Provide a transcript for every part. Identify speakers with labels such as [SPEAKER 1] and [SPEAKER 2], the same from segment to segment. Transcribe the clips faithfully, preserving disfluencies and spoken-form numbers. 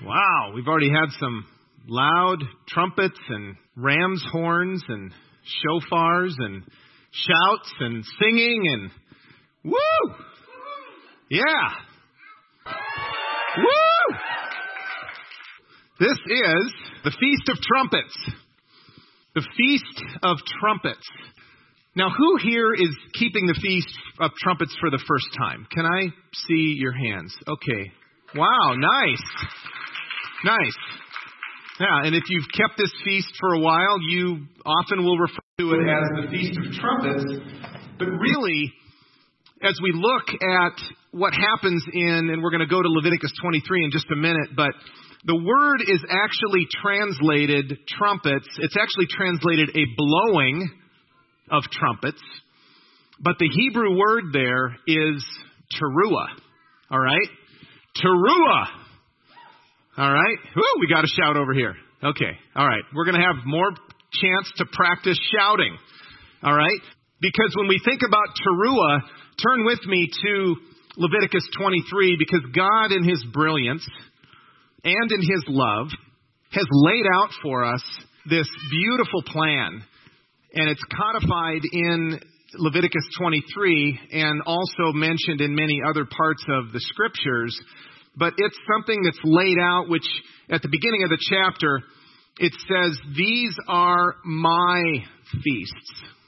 [SPEAKER 1] Wow, we've already had some loud trumpets and ram's horns and shofars and shouts and singing and woo! Yeah. Woo! This is the Feast of Trumpets. The Feast of Trumpets. Now, who here is keeping the Feast of Trumpets for the first time? Can I see your hands? Okay. Wow, nice. Nice. Yeah, and if you've kept this feast for a while, you often will refer to it as the Feast of Trumpets. But really, as we look at what happens in, and we're going to go to Leviticus twenty-three in just a minute, but the word is actually translated trumpets. It's actually translated a blowing of trumpets. But the Hebrew word there is teruah. All right? Teruah. All right. Woo, we got a shout over here. Okay. All right. We're going to have more chance to practice shouting. All right. Because when we think about teruah, turn with me to Leviticus twenty-three, because God in His brilliance and in His love has laid out for us this beautiful plan. And it's codified in Leviticus twenty-three and also mentioned in many other parts of the scriptures. But it's something that's laid out, which at the beginning of the chapter, it says, these are my feasts.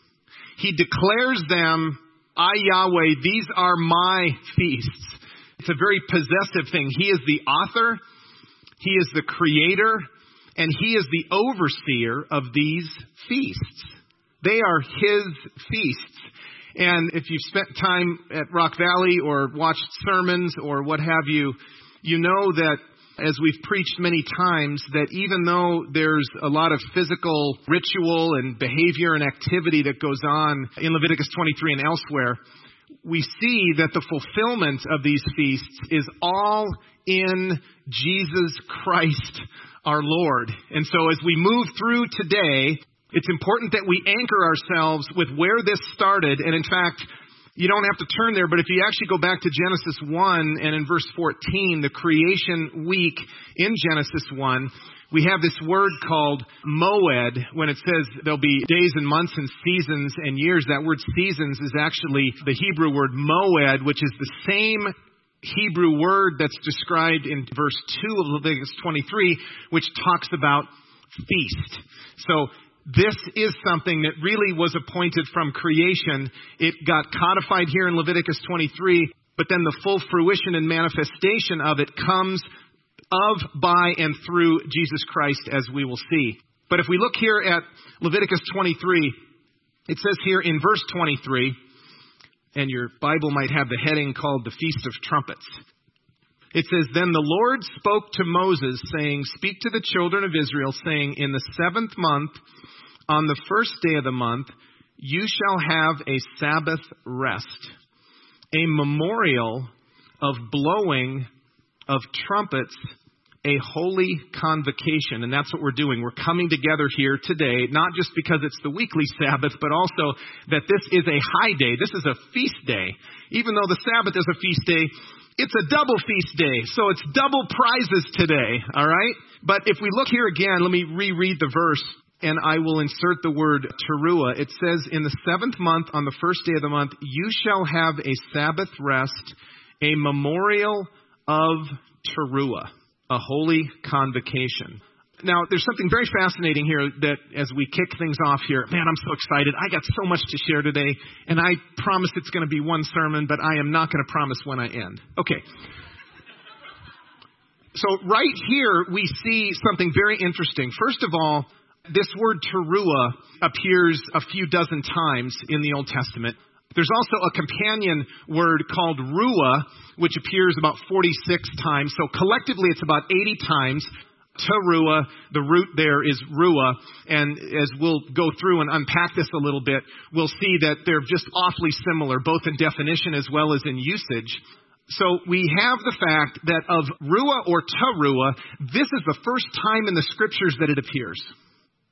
[SPEAKER 1] He declares them, I, Yahweh, these are my feasts. It's a very possessive thing. He is the author, He is the creator, and He is the overseer of these feasts. They are His feasts. And if you've spent time at Rock Valley or watched sermons or what have you, you know that as we've preached many times, that even though there's a lot of physical ritual and behavior and activity that goes on in Leviticus twenty-three and elsewhere, we see that the fulfillment of these feasts is all in Jesus Christ, our Lord. And so as we move through today, it's important that we anchor ourselves with where this started. And in fact, you don't have to turn there, but if you actually go back to Genesis one and in verse fourteen, the creation week in Genesis one, we have this word called moed. When it says there'll be days and months and seasons and years, that word seasons is actually the Hebrew word moed, which is the same Hebrew word that's described in verse two of Leviticus twenty-three, which talks about feast. So this is something that really was appointed from creation. It got codified here in Leviticus twenty-three, but then the full fruition and manifestation of it comes of, by, and through Jesus Christ, as we will see. But if we look here at Leviticus twenty-three, it says here in verse twenty-three, and your Bible might have the heading called the Feast of Trumpets. It says, Then the Lord spoke to Moses, saying, Speak to the children of Israel, saying, In the seventh month, on the first day of the month, you shall have a Sabbath rest, a memorial of blowing of trumpets, a holy convocation. And that's what we're doing. We're coming together here today, not just because it's the weekly Sabbath, but also that this is a high day. This is a feast day. Even though the Sabbath is a feast day, it's a double feast day. So it's double prizes today. All right. But if we look here again, let me reread the verse. And I will insert the word teruah. It says, in the seventh month, on the first day of the month, you shall have a Sabbath rest, a memorial of teruah, a holy convocation. Now, there's something very fascinating here that as we kick things off here, man, I'm so excited. I got so much to share today, and I promise it's going to be one sermon, but I am not going to promise when I end. Okay. So right here, we see something very interesting. First of all, this word teruah appears a few dozen times in the Old Testament. There's also a companion word called ruah, which appears about forty-six times. So collectively, it's about eighty times. Teruah, the root there is ruah. And as we'll go through and unpack this a little bit, we'll see that they're just awfully similar, both in definition as well as in usage. So we have the fact that of ruah or teruah, this is the first time in the scriptures that it appears.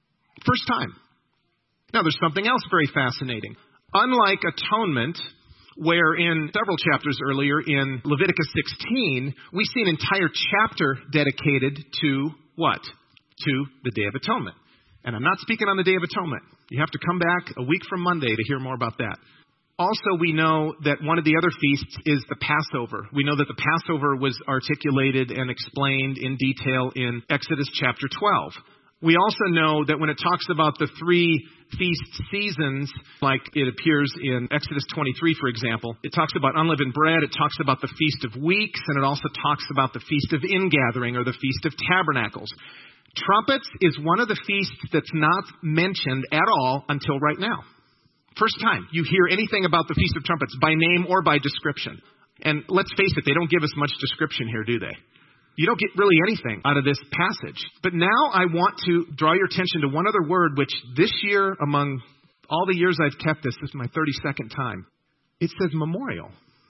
[SPEAKER 1] First time. Now, there's something else very fascinating. Unlike atonement where in several chapters earlier in Leviticus sixteen, we see an entire chapter dedicated to what? To the Day of Atonement. And I'm not speaking on the Day of Atonement. You have to come back a week from Monday to hear more about that. Also, we know that one of the other feasts is the Passover. We know that the Passover was articulated and explained in detail in Exodus chapter twelve. We also know that when it talks about the three feast seasons, like it appears in Exodus twenty-three, for example, it talks about unleavened bread, it talks about the Feast of Weeks, and it also talks about the Feast of Ingathering or the Feast of Tabernacles. Trumpets is one of the feasts that's not mentioned at all until right now. First time you hear anything about the Feast of Trumpets by name or by description. And let's face it, they don't give us much description here, do they? You don't get really anything out of this passage. But now I want to draw your attention to one other word, which this year, among all the years I've kept this, this is my thirty-second time. It says memorial.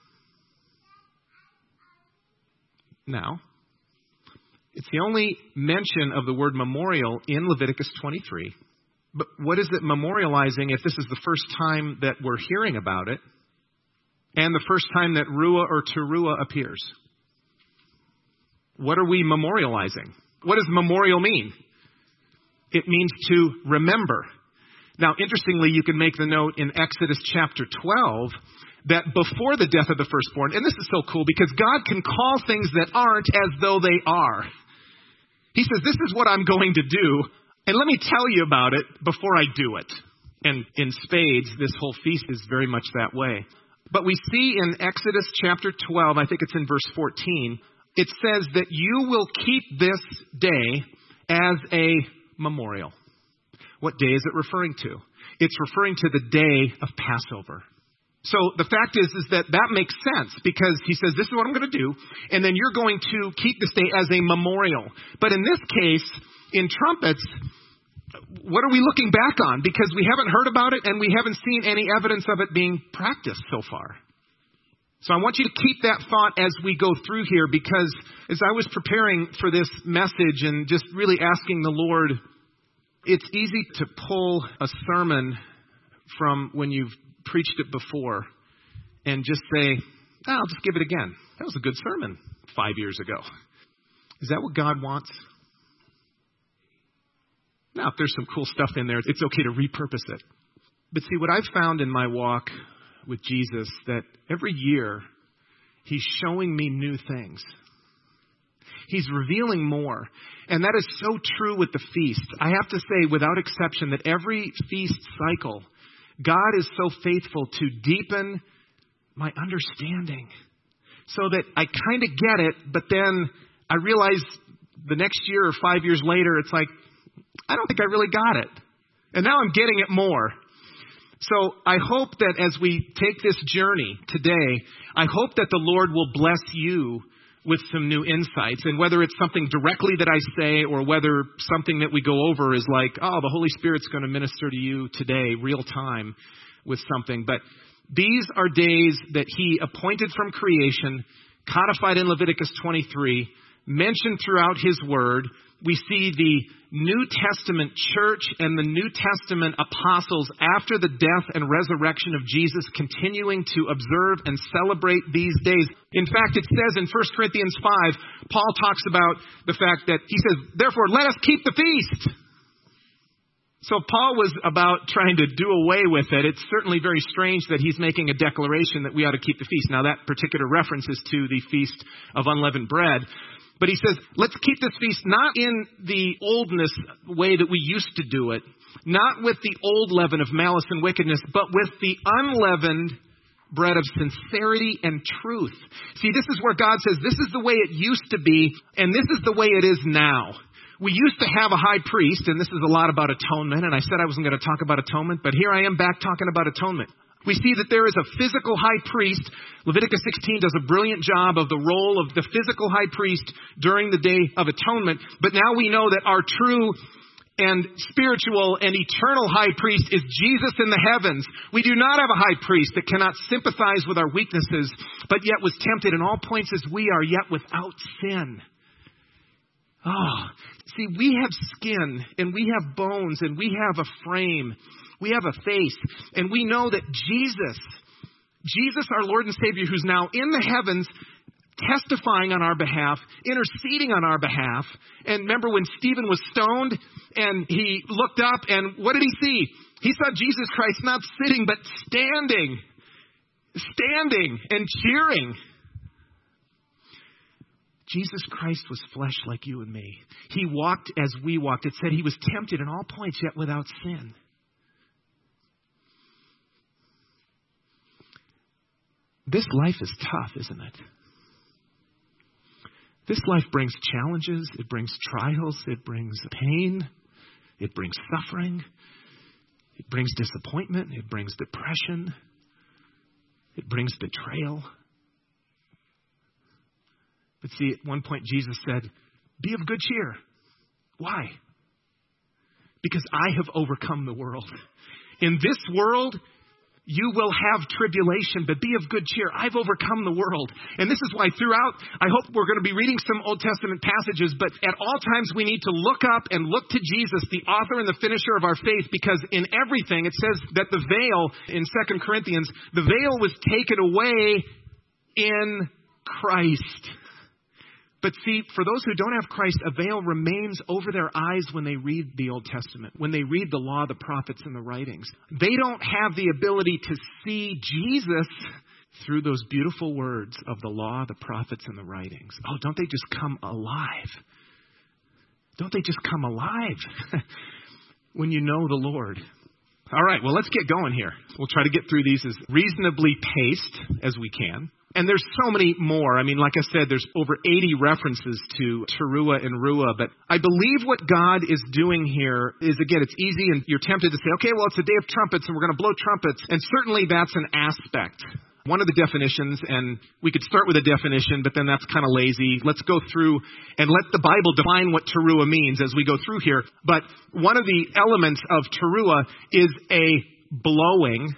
[SPEAKER 1] Now, it's the only mention of the word memorial in Leviticus twenty-three. But what is it memorializing if this is the first time that we're hearing about it and the first time that Ruah or Teruah appears? What are we memorializing? What does memorial mean? It means to remember. Now, interestingly, you can make the note in Exodus chapter twelve that before the death of the firstborn, and this is so cool because God can call things that aren't as though they are. He says, this is what I'm going to do, and let me tell you about it before I do it. And in spades, this whole feast is very much that way. But we see in Exodus chapter twelve, I think it's in verse fourteen, it says that you will keep this day as a memorial. What day is it referring to? It's referring to the day of Passover. So the fact is, is that that makes sense because he says, this is what I'm going to do. And then you're going to keep this day as a memorial. But in this case, in trumpets, what are we looking back on? Because we haven't heard about it and we haven't seen any evidence of it being practiced so far. So I want you to keep that thought as we go through here, because as I was preparing for this message and just really asking the Lord, it's easy to pull a sermon from when you've preached it before and just say, oh, I'll just give it again. That was a good sermon five years ago. Is that what God wants? Now, if there's some cool stuff in there, it's okay to repurpose it. But see, what I've found in my walk with Jesus, that every year he's showing me new things. He's revealing more. And that is so true with the feasts. I have to say, without exception, that every feast cycle, God is so faithful to deepen my understanding so that I kind of get it, but then I realize the next year or five years later, it's like, I don't think I really got it. And now I'm getting it more. So I hope that as we take this journey today, I hope that the Lord will bless you with some new insights. And whether it's something directly that I say or whether something that we go over is like, oh, the Holy Spirit's going to minister to you today, real time, with something. But these are days that he appointed from creation, codified in Leviticus twenty-three, mentioned throughout his word. We see the New Testament church and the New Testament apostles after the death and resurrection of Jesus continuing to observe and celebrate these days. In fact, it says in First Corinthians five, Paul talks about the fact that he says, therefore, let us keep the feast. So Paul was about trying to do away with it. It's certainly very strange that he's making a declaration that we ought to keep the feast. Now, that particular reference is to the Feast of Unleavened Bread. But he says, let's keep this feast not in the oldness way that we used to do it, not with the old leaven of malice and wickedness, but with the unleavened bread of sincerity and truth. See, this is where God says, this is the way it used to be, and this is the way it is now. We used to have a high priest, and this is a lot about atonement, and I said I wasn't going to talk about atonement, but here I am back talking about atonement. We see that there is a physical high priest. Leviticus sixteen does a brilliant job of the role of the physical high priest during the Day of Atonement. But now we know that our true and spiritual and eternal high priest is Jesus in the heavens. We do not have a high priest that cannot sympathize with our weaknesses, but yet was tempted in all points as we are, yet without sin. Oh, see, we have skin and we have bones and we have a frame. We have a face, and we know that Jesus Jesus, our Lord and Savior, who's now in the heavens, testifying on our behalf, interceding on our behalf. And remember when Stephen was stoned and he looked up and what did he see? He saw Jesus Christ not sitting but standing, standing and cheering. Jesus Christ was flesh like you and me. He walked as we walked. It said he was tempted in all points yet without sin. This life is tough, isn't it? This life brings challenges. It brings trials. It brings pain. It brings suffering. It brings disappointment. It brings depression. It brings betrayal. But see, at one point Jesus said, be of good cheer. Why? Because I have overcome the world. In this world, you will have tribulation, but be of good cheer. I've overcome the world. And this is why throughout, I hope we're going to be reading some Old Testament passages, but at all times we need to look up and look to Jesus, the author and the finisher of our faith, because in everything, it says that the veil, in Second Corinthians, the veil was taken away in Christ. But see, for those who don't have Christ, a veil remains over their eyes when they read the Old Testament, when they read the law, the prophets, and the writings. They don't have the ability to see Jesus through those beautiful words of the law, the prophets, and the writings. Oh, don't they just come alive? Don't they just come alive when you know the Lord? All right, well, let's get going here. We'll try to get through these as reasonably paced as we can. And there's so many more. I mean, like I said, there's over eighty references to Teruah and Ruah. But I believe what God is doing here is, again, it's easy and you're tempted to say, okay, well, it's a day of trumpets and we're going to blow trumpets. And certainly that's an aspect. One of the definitions, and we could start with a definition, but then that's kind of lazy. Let's go through and let the Bible define what Teruah means as we go through here. But one of the elements of Teruah is a blowing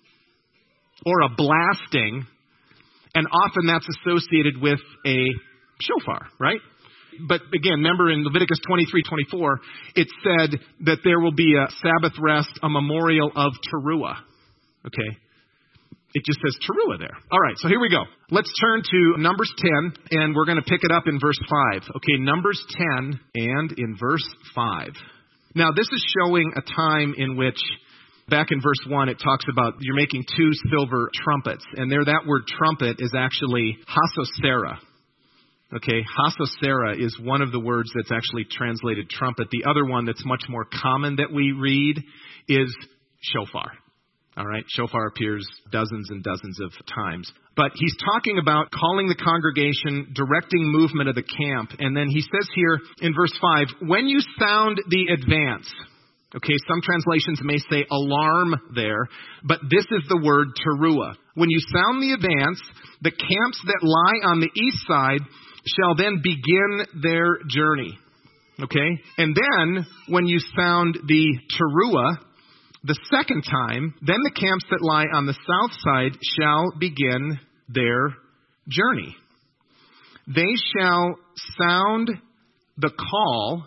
[SPEAKER 1] or a blasting. And often that's associated with a shofar, right? But again, remember in Leviticus twenty-three twenty-four, it said that there will be a Sabbath rest, a memorial of Teruah. Okay. It just says Teruah there. All right, so here we go. Let's turn to Numbers ten, and we're going to pick it up in verse five. Okay, Numbers ten and in verse five. Now, this is showing a time in which, back in verse one, it talks about you're making two silver trumpets. And there, that word trumpet is actually hasosera. Okay, hasosera is one of the words that's actually translated trumpet. The other one that's much more common that we read is shofar. All right, shofar appears dozens and dozens of times. But he's talking about calling the congregation, directing movement of the camp. And then he says here in verse five, when you sound the advance. Okay, some translations may say alarm there, but this is the word teruah. When you sound the advance, the camps that lie on the east side shall then begin their journey. Okay, and then when you sound the teruah, the second time, then the camps that lie on the south side shall begin their journey. They shall sound the call.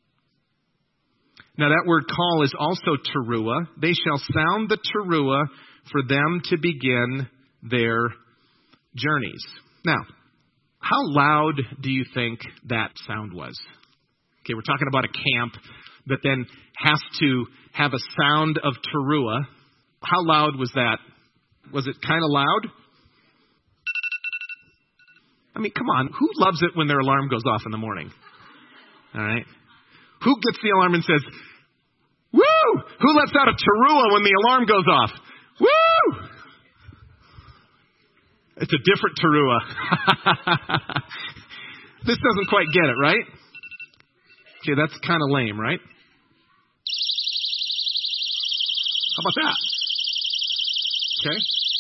[SPEAKER 1] Now that word call is also teruah. They shall sound the teruah for them to begin their journeys. Now, how loud do you think that sound was? Okay, we're talking about a camp that then has to have a sound of teruah. How loud was that? Was it kind of loud? I mean, come on. Who loves it when their alarm goes off in the morning? All right. Who gets the alarm and says, woo! Who lets out a teruah when the alarm goes off? Woo! It's a different teruah. This doesn't quite get it, right? Okay, that's kind of lame, right? How about that? Okay.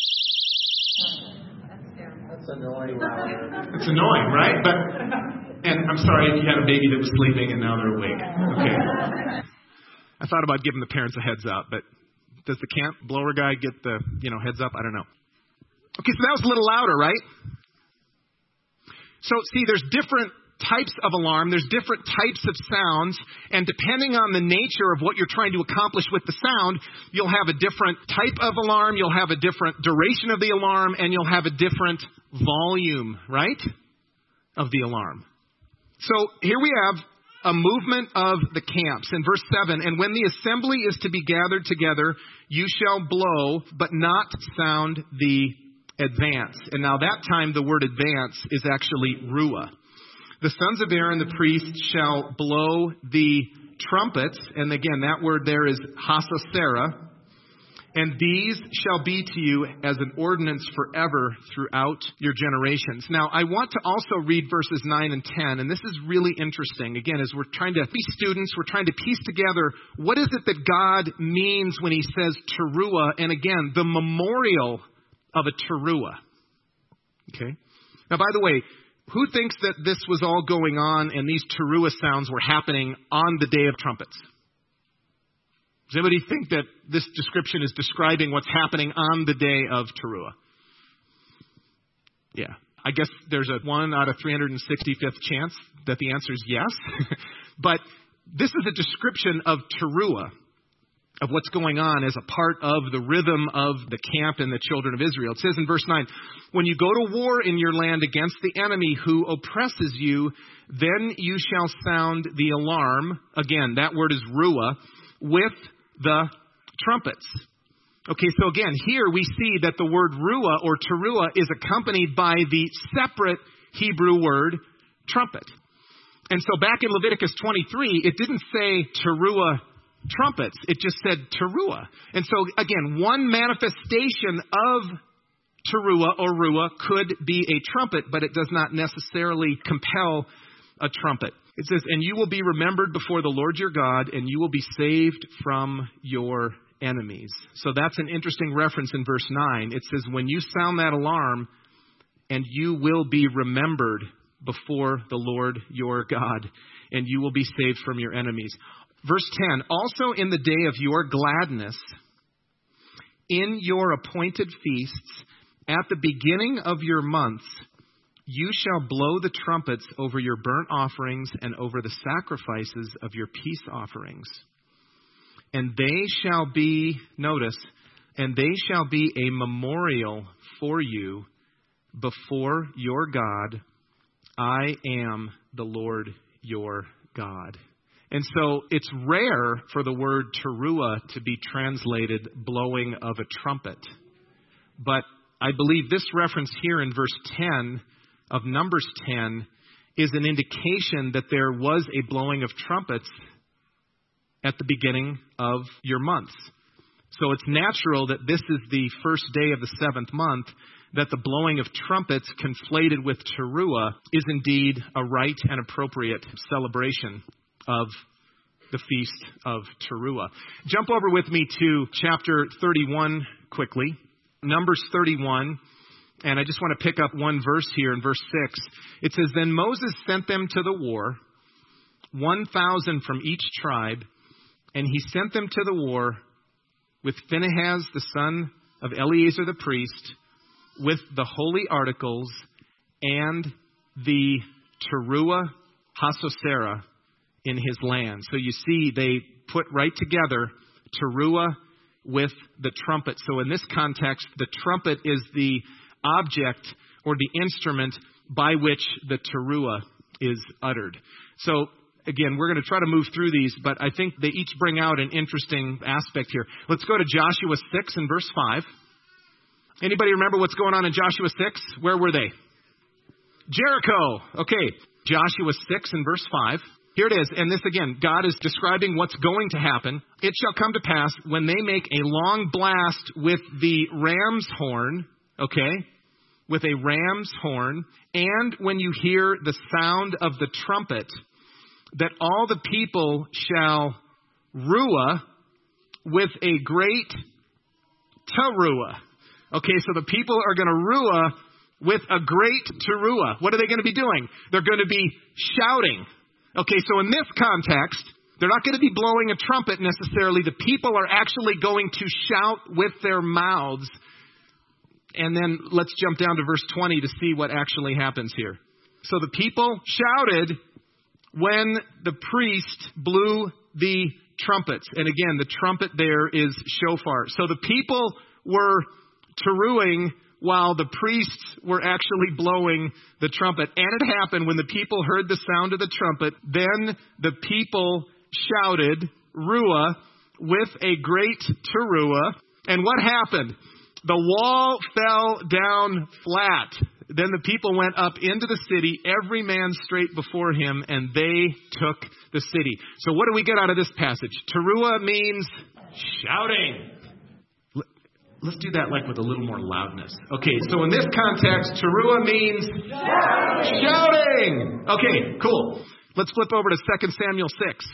[SPEAKER 2] That's annoying.
[SPEAKER 1] It's annoying, right? But, and I'm sorry if you had a baby that was sleeping and now they're awake. Okay. I thought about giving the parents a heads up, but does the camp blower guy get the, you know, heads up? I don't know. Okay, so that was a little louder, right? So, see, there's different types of alarm. There's different types of sounds. And depending on the nature of what you're trying to accomplish with the sound, you'll have a different type of alarm. You'll have a different duration of the alarm. And you'll have a different volume, right, of the alarm. So here we have a movement of the camps. In verse seven, and when the assembly is to be gathered together, you shall blow, but not sound the advance. And now that time the word advance is actually ruah. The sons of Aaron, the priest, shall blow the trumpets. And again, that word there is hasosera. And these shall be to you as an ordinance forever throughout your generations. Now, I want to also read verses nine and ten, and this is really interesting. Again, as we're trying to be students, we're trying to piece together what is it that God means when he says teruah, and again, the memorial of a teruah. Okay? Now, by the way, who thinks that this was all going on and these teruah sounds were happening on the day of trumpets? Does anybody think that this description is describing what's happening on the day of Teruah? Yeah. I guess there's a one out of three hundred sixty-fifth chance that the answer is yes. But this is a description of Teruah, of what's going on as a part of the rhythm of the camp and the children of Israel. It says in verse nine, when you go to war in your land against the enemy who oppresses you, then you shall sound the alarm. Again, that word is ruah, with the trumpets. Okay, so again, here we see that the word ruah or teruah is accompanied by the separate Hebrew word trumpet. And so back in Leviticus twenty-three, it didn't say teruah trumpets. It just said teruah. And so again, one manifestation of teruah or ruah could be a trumpet, but it does not necessarily compel a trumpet. It says, and you will be remembered before the Lord your God, and you will be saved from your enemies. So that's an interesting reference in verse nine. It says, when you sound that alarm, and you will be remembered before the Lord your God, and you will be saved from your enemies. Verse ten, also in the day of your gladness, in your appointed feasts, at the beginning of your months, you shall blow the trumpets over your burnt offerings and over the sacrifices of your peace offerings. And they shall be, notice, and they shall be a memorial for you before your God. I am the Lord your God. And so it's rare for the word teruah to be translated blowing of a trumpet. But I believe this reference here in verse ten of Numbers ten is an indication that there was a blowing of trumpets at the beginning of your months. So it's natural that this is the first day of the seventh month, that the blowing of trumpets conflated with teruah is indeed a right and appropriate celebration of the feast of Teruah. Jump over with me to chapter thirty-one quickly. Numbers thirty-one. And I just want to pick up one verse here in verse six. It says, then Moses sent them to the war, one thousand from each tribe, and he sent them to the war with Phinehas, the son of Eleazar the priest, with the holy articles and the Teruah Hasosera in his land. So you see, they put right together Teruah with the trumpet. So in this context, the trumpet is the object or the instrument by which the teruah is uttered. So again, we're going to try to move through these, but I think they each bring out an interesting aspect here. Let's go to Joshua six and verse five. Anybody remember what's going on in Joshua six? Where were they? Jericho. Okay. Joshua six and verse five. Here it is. And this again, God is describing what's going to happen. It shall come to pass when they make a long blast with the ram's horn, okay, with a ram's horn, and when you hear the sound of the trumpet, that all the people shall ruah with a great teruah. Okay, so the people are going to ruah with a great teruah. What are they going to be doing? They're going to be shouting. Okay, so in this context, they're not going to be blowing a trumpet necessarily. The people are actually going to shout with their mouths. And then let's jump down to verse twenty to see what actually happens here. So the people shouted when the priest blew the trumpets. And again, the trumpet there is shofar. So the people were teruing while the priests were actually blowing the trumpet. And it happened when the people heard the sound of the trumpet, then the people shouted, Ruah, with a great teruah. And what happened? The wall fell down flat. Then the people went up into the city, every man straight before him, and they took the city. So what do we get out of this passage? Teruah means shouting. Let's do that like with a little more loudness. Okay, so in this context, teruah means shouting. shouting. Okay, cool. Let's flip over to Second Samuel six.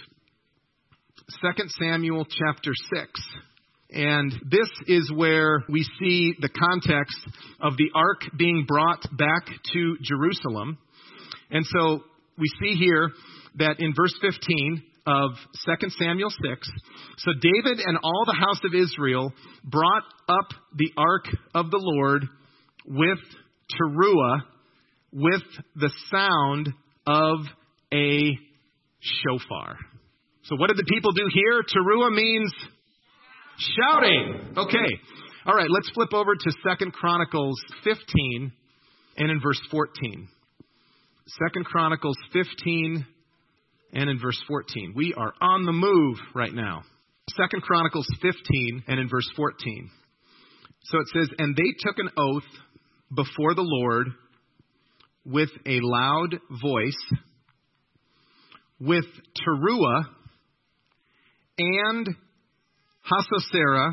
[SPEAKER 1] Second Samuel chapter six. And this is where we see the context of the ark being brought back to Jerusalem. And so we see here that in verse fifteen of Second Samuel six, so David and all the house of Israel brought up the ark of the Lord with teruah, with the sound of a shofar. So what did the people do here? Teruah means shouting. Okay. All right, let's flip over to Second Chronicles fifteen and in verse fourteen. Second Chronicles fifteen and in verse fourteen. We are on the move right now. Second Chronicles fifteen and in verse fourteen. So it says, and they took an oath before the Lord with a loud voice, with teruah and hasosera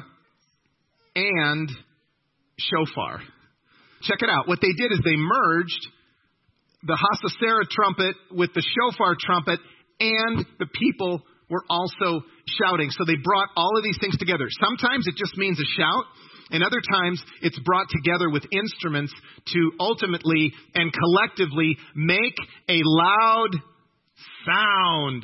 [SPEAKER 1] and shofar. Check it out. What they did is they merged the hasosera trumpet with the shofar trumpet, and the people were also shouting. So they brought all of these things together. Sometimes it just means a shout, and other times it's brought together with instruments to ultimately and collectively make a loud sound.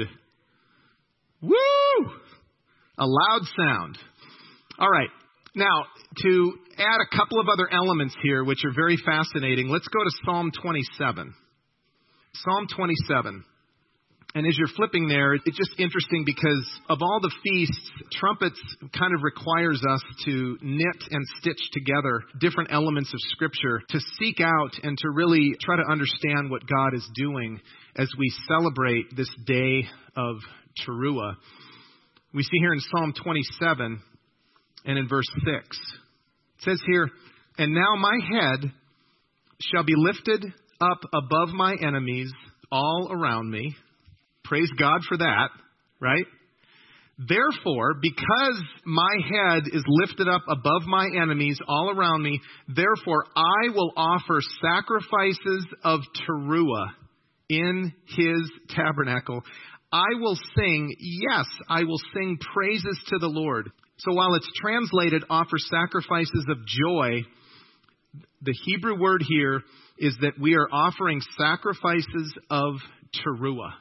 [SPEAKER 1] Woo! A loud sound. All right. Now, to add a couple of other elements here, which are very fascinating, let's go to Psalm twenty-seven. Psalm twenty-seven. And as you're flipping there, it's just interesting because of all the feasts, trumpets kind of requires us to knit and stitch together different elements of Scripture to seek out and to really try to understand what God is doing as we celebrate this day of Teruah. We see here in Psalm twenty-seven and in verse six. It says here, and now my head shall be lifted up above my enemies all around me. Praise God for that, right? Therefore, because my head is lifted up above my enemies all around me, therefore I will offer sacrifices of teruah in his tabernacle. I will sing, yes, I will sing praises to the Lord. So while it's translated offer sacrifices of joy, the Hebrew word here is that we are offering sacrifices of teruah.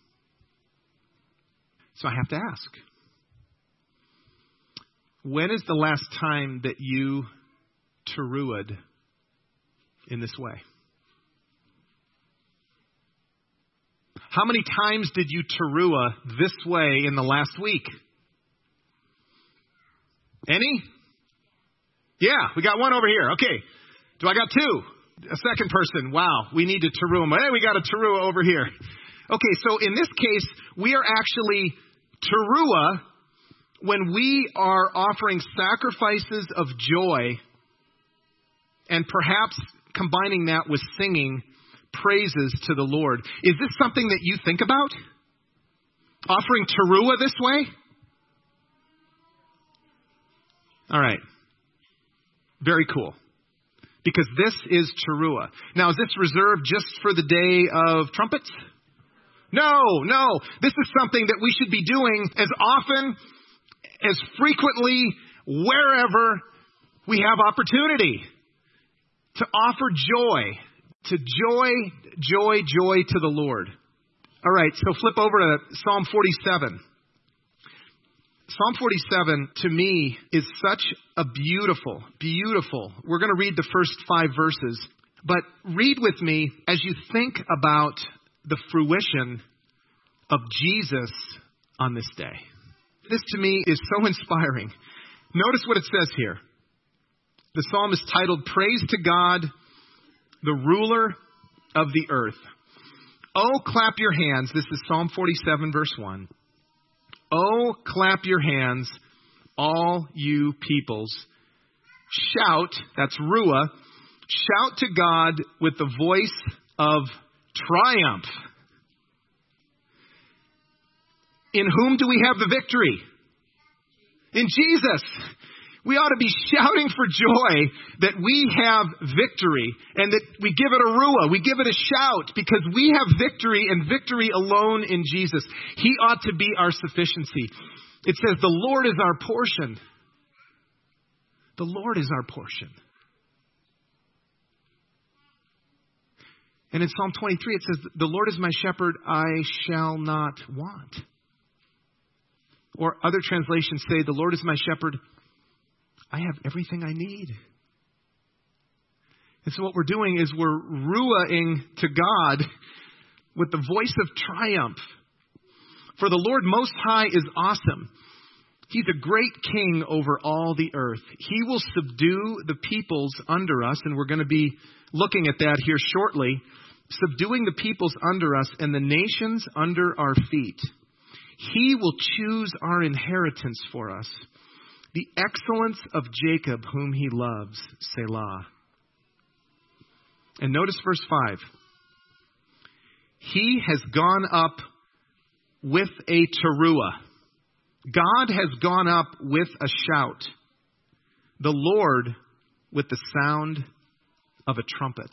[SPEAKER 1] So I have to ask, when is the last time that you teruah'd in this way? How many times did you teruah this way in the last week? Any? Yeah, we got one over here. Okay. Do I got two? A second person. Wow, we need to teruah. Hey, we got a teruah over here. Okay, so in this case, we are actually teruah when we are offering sacrifices of joy and perhaps combining that with singing praises to the Lord. Is this something that you think about? Offering teruah this way? All right. Very cool. Because this is teruah. Now, is this reserved just for the day of trumpets? No, no. This is something that we should be doing as often, as frequently, wherever we have opportunity to offer joy, to joy, joy, joy to the Lord. All right, so flip over to Psalm forty-seven. Psalm forty-seven, to me, is such a beautiful, beautiful, we're going to read the first five verses. But read with me as you think about the fruition of Jesus on this day. This to me is so inspiring. Notice what it says here. The psalm is titled, Praise to God, the ruler of the earth. Oh, clap your hands. This is Psalm forty-seven, verse one. Oh, clap your hands, all you peoples. Shout, that's Ruah, shout to God with the voice of triumph. In whom do we have the victory? In Jesus. We ought to be shouting for joy that we have victory and that we give it a ruah, we give it a shout because we have victory and victory alone in Jesus. He ought to be our sufficiency. It says the Lord is our portion. The Lord is our portion. And in Psalm twenty-three it says, the Lord is my shepherd, I shall not want. Or other translations say, the Lord is my shepherd, I have everything I need. And so what we're doing is we're ruahing to God with the voice of triumph. For the Lord Most High is awesome. He's a great king over all the earth. He will subdue the peoples under us, and we're going to be looking at that here shortly. Subduing the peoples under us and the nations under our feet. He will choose our inheritance for us. The excellence of Jacob, whom he loves, Selah. And notice verse five. He has gone up with a teruah. God has gone up with a shout. The Lord with the sound of a trumpet.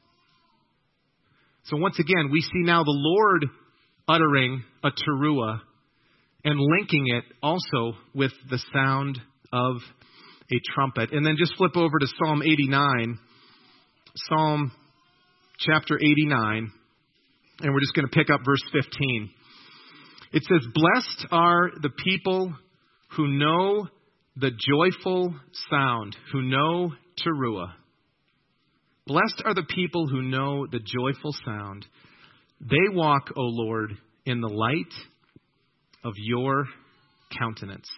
[SPEAKER 1] So once again, we see now the Lord uttering a teruah and linking it also with the sound of a trumpet. And then just flip over to Psalm eighty-nine. Psalm chapter eighty-nine. And we're just going to pick up verse fifteen. It says, Blessed are the people who know the joyful sound, who know teruah. Blessed are the people who know the joyful sound. They walk, O Lord, in the light of your countenance.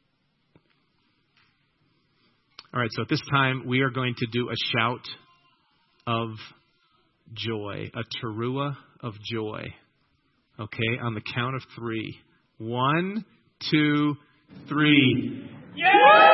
[SPEAKER 1] All right, so at this time, we are going to do a shout of joy, a teruah of joy. Okay, on the count of three. One, two, three. Yeah!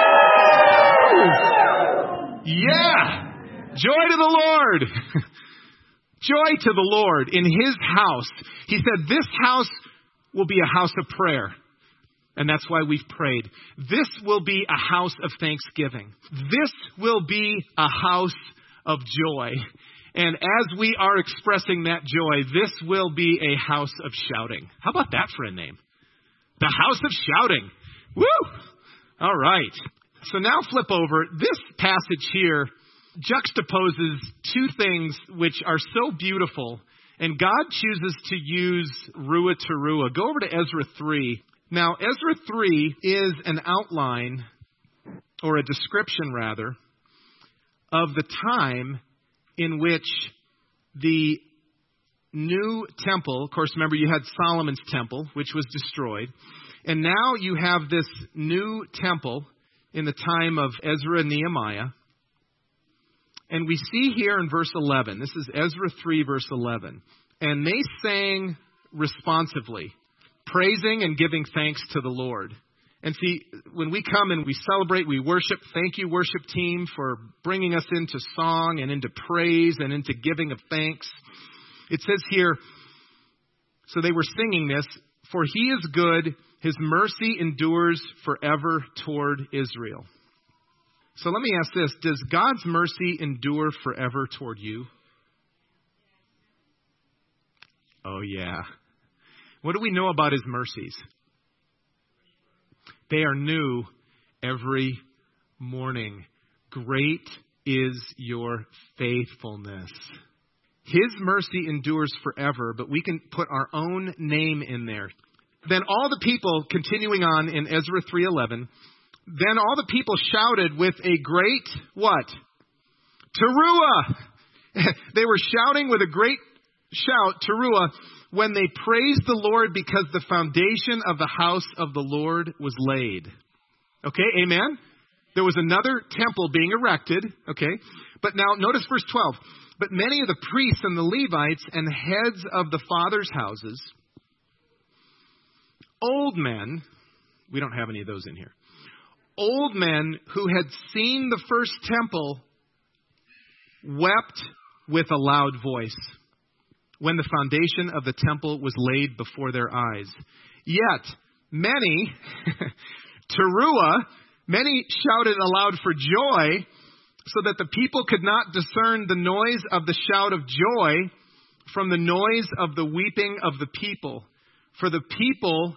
[SPEAKER 1] Yeah! Joy to the Lord! Joy to the Lord in His house. He said, this house will be a house of prayer. And that's why we've prayed. This will be a house of thanksgiving. This will be a house of joy. And as we are expressing that joy, this will be a house of shouting. How about that for a name? The house of shouting. Woo! All right. So now flip over. This passage here juxtaposes two things which are so beautiful. And God chooses to use ruah teruah. Go over to Ezra three. Now, Ezra three is an outline, or a description rather, of the time in which the new temple, of course, remember you had Solomon's temple, which was destroyed. And now you have this new temple in the time of Ezra and Nehemiah. And we see here in verse eleven, this is Ezra three, verse eleven. And they sang responsively, praising and giving thanks to the Lord. And see, when we come and we celebrate, we worship. Thank you, worship team, for bringing us into song and into praise and into giving of thanks. It says here, so they were singing this, for He is good, His mercy endures forever toward Israel. So let me ask this, does God's mercy endure forever toward you? Oh, yeah. What do we know about His mercies? They are new every morning. Great is your faithfulness. His mercy endures forever, but we can put our own name in there. Then all the people, continuing on in Ezra three eleven, then all the people shouted with a great, what? Teruah! They were shouting with a great shout, teruah, when they praised the Lord because the foundation of the house of the Lord was laid. Okay, amen? There was another temple being erected, okay? But now notice verse twelve. But many of the priests and the Levites and the heads of the fathers' houses, old men, we don't have any of those in here, old men who had seen the first temple wept with a loud voice when the foundation of the temple was laid before their eyes. Yet many, teruah, many shouted aloud for joy, so that the people could not discern the noise of the shout of joy from the noise of the weeping of the people. For the people,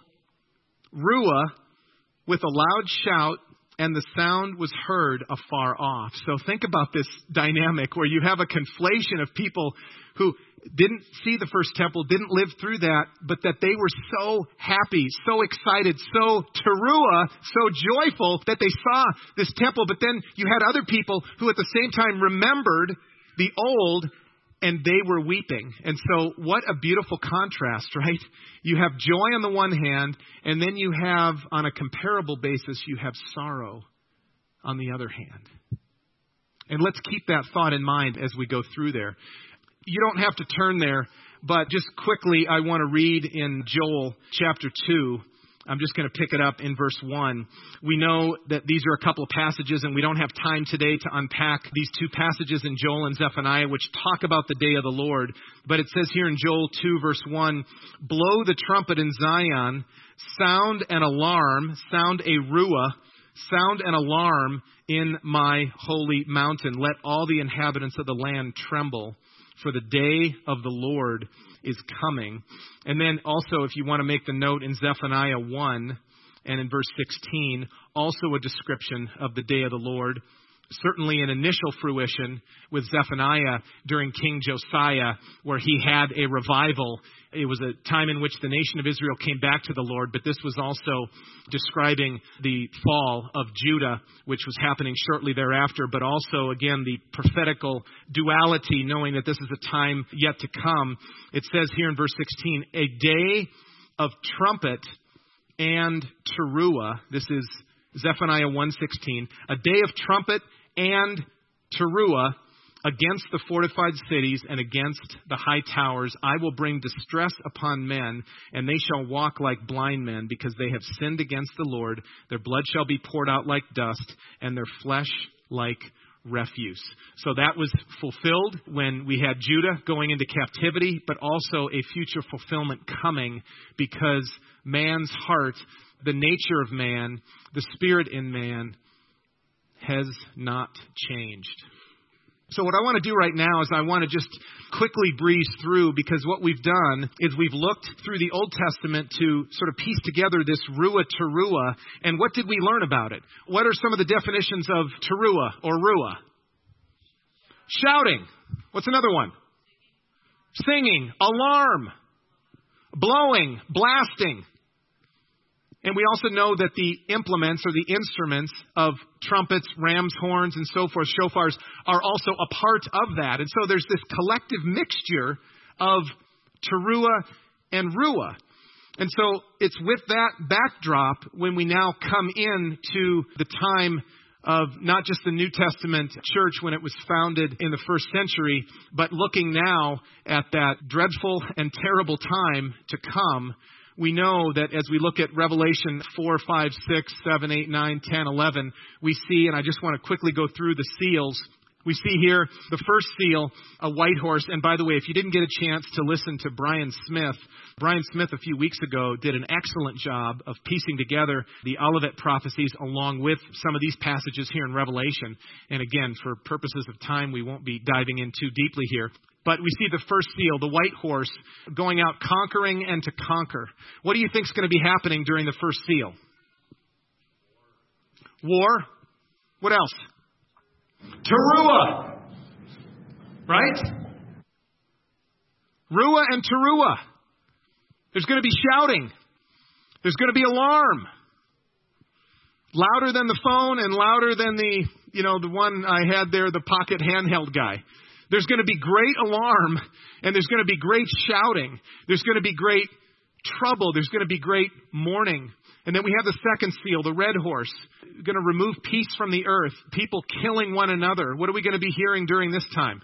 [SPEAKER 1] ruah, with a loud shout, and the sound was heard afar off. So think about this dynamic where you have a conflation of people who didn't see the first temple, didn't live through that, but that they were so happy, so excited, so teruah, so joyful that they saw this temple. But then you had other people who at the same time remembered the old, and they were weeping. And so what a beautiful contrast, right? You have joy on the one hand, and then you have, on a comparable basis, you have sorrow on the other hand. And let's keep that thought in mind as we go through there. You don't have to turn there, but just quickly, I want to read in Joel chapter two. I'm just going to pick it up in verse one. We know that these are a couple of passages, and we don't have time today to unpack these two passages in Joel and Zephaniah, which talk about the day of the Lord. But it says here in Joel two, verse one, blow the trumpet in Zion, sound an alarm, sound a ruah, sound an alarm in my holy mountain. Let all the inhabitants of the land tremble, for the day of the Lord is coming. And then also, if you want to make the note in Zephaniah one and in verse sixteen, also a description of the day of the Lord. Certainly an initial fruition with Zephaniah during King Josiah, where he had a revival. It was a time in which the nation of Israel came back to the Lord, but this was also describing the fall of Judah, which was happening shortly thereafter, but also, again, the prophetical duality, knowing that this is a time yet to come. It says here in verse sixteen, a day of trumpet and teruah. This is Zephaniah one sixteen, a day of trumpet and teruah against the fortified cities and against the high towers. I will bring distress upon men, and they shall walk like blind men, because they have sinned against the Lord. Their blood shall be poured out like dust, and their flesh like refuse. So that was fulfilled when we had Judah going into captivity, but also a future fulfillment coming, because man's heart, the nature of man, the spirit in man, has not changed. So what I want to do right now is I want to just quickly breeze through, because what we've done is we've looked through the Old Testament to sort of piece together this ruah teruah. And what did we learn about it? What are some of the definitions of teruah or ruah? Shouting. What's another one? Singing. Alarm. Blowing. Blasting. And we also know that the implements or the instruments of trumpets, ram's horns, and so forth, shofars, are also a part of that. And so there's this collective mixture of teruah and ruah. And so it's with that backdrop when we now come into the time of not just the New Testament church when it was founded in the first century, but looking now at that dreadful and terrible time to come. We know that as we look at Revelation four, five, six, seven, eight, nine, ten, eleven, we see, and I just want to quickly go through the seals. We see here the first seal, a white horse. And by the way, if you didn't get a chance to listen to Brian Smith, Brian Smith a few weeks ago did an excellent job of piecing together the Olivet prophecies along with some of these passages here in Revelation. And again, for purposes of time, we won't be diving in too deeply here. But we see the first seal, the white horse, going out conquering and to conquer. What do you think is going to be happening during the first seal? War. What else? Teruah. Right? Ruah and teruah. There's going to be shouting. There's going to be alarm. Louder than the phone and louder than the, you know, the one I had there, the pocket handheld guy. There's going to be great alarm, and there's going to be great shouting. There's going to be great trouble. There's going to be great mourning. And then we have the second seal, the red horse, going to remove peace from the earth, people killing one another. What are we going to be hearing during this time?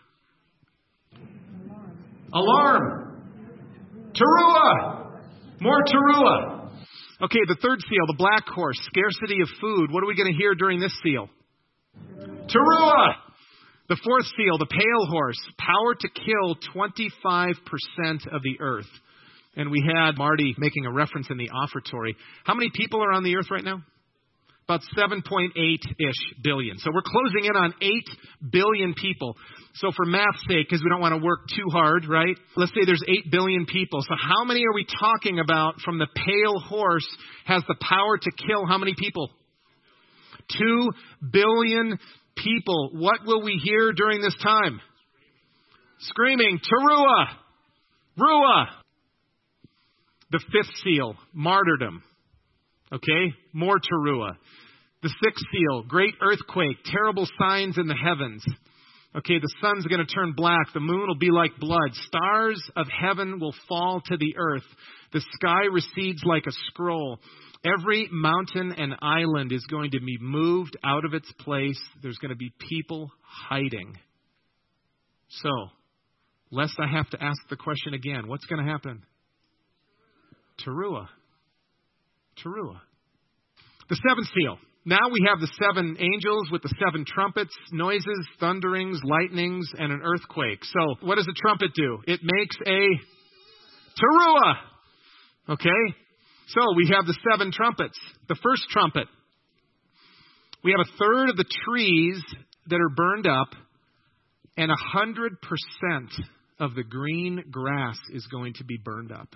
[SPEAKER 1] Alarm. Teruah. More teruah. Okay, the third seal, the black horse, scarcity of food. What are we going to hear during this seal? Teruah. The fourth seal, the pale horse, power to kill twenty-five percent of the earth. And we had Marty making a reference in the offertory. How many people are on the earth right now? About seven point eight-ish billion. So we're closing in on eight billion people. So for math's sake, because we don't want to work too hard, right? Let's say there's eight billion people. So how many are we talking about from the pale horse has the power to kill how many people? Two billion people. What will we hear during this time? Screaming, Teruah! Ruah! The fifth seal, martyrdom. Okay, more teruah. The sixth seal, great earthquake, terrible signs in the heavens. Okay, the sun's going to turn black. The moon will be like blood. Stars of heaven will fall to the earth. The sky recedes like a scroll. Every mountain and island is going to be moved out of its place. There's going to be people hiding. So, lest I have to ask the question again, what's going to happen? Teruah. Teruah. The seventh seal. Now we have the seven angels with the seven trumpets, noises, thunderings, lightnings, and an earthquake. So what does a trumpet do? It makes a teruah. Okay? So we have the seven trumpets. The first trumpet. We have a third of the trees that are burned up, and a hundred percent of the green grass is going to be burned up.